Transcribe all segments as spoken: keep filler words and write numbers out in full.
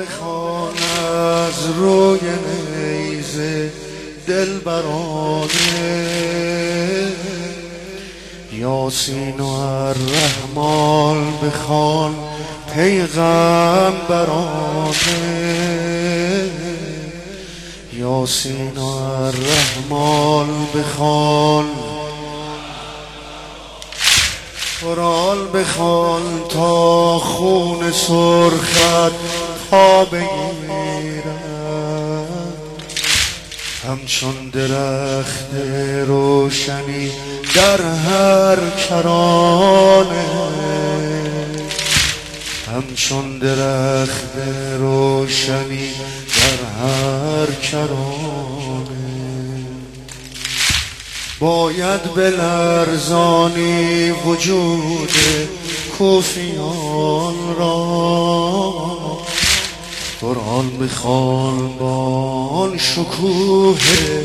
بخوان از روی نیزه دلبرانه، یاسین و الرحمن بخوان پیغمبرانه، یاسین و الرحمن بخوان، قرآن بخوان تا خون سرخت تا بگیرد، همچون درخت روشنی در هر کرانه، همچون درخت روشنی در هر کرانه. باید بلرزانی وجود کوفیان را، قرآن بخوان با آن شکوه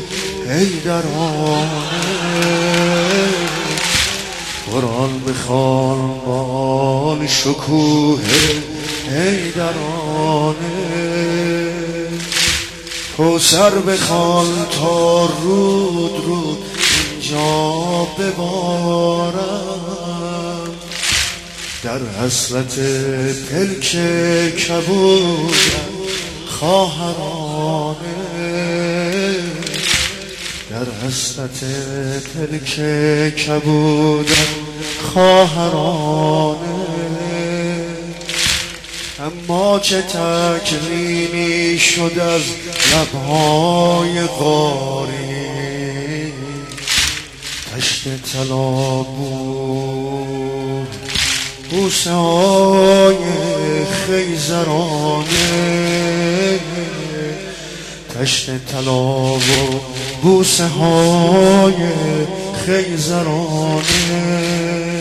حیدرانه، قرآن بخوان با آن شکوه حیدرانه، کوثر بخوان تا رود رود اینجا ببارم، در حسرت پلک کبودم خواهرانه، در حسرت پلک کبودم خواهرانه. اما چه تکرینی شد از لبهای غاری، تشت طلا بود بوسه های خیزرانه، تشت طلا و بوسه های خیزرانه،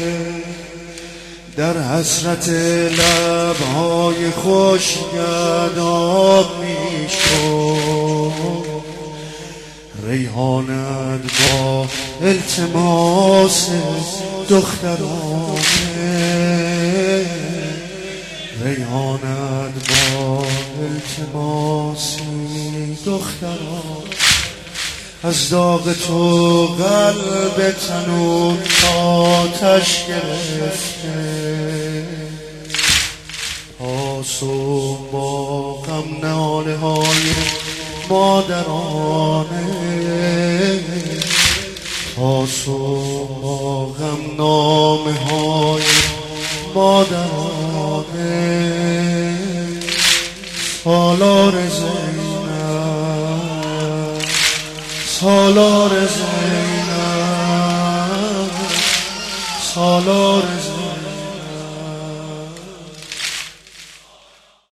در حسرت لبهای خشک آب میشد، ریحانت با التماس دخترانه، ریحانت با التماسی دخترانه، از داغ تو قلب تنور آتش گرفته، تا صبح با غم ناله های مادرانه، تا صبح با غم نامه های مادرانه، سالار زینب، سالار زینب، سالار زینب.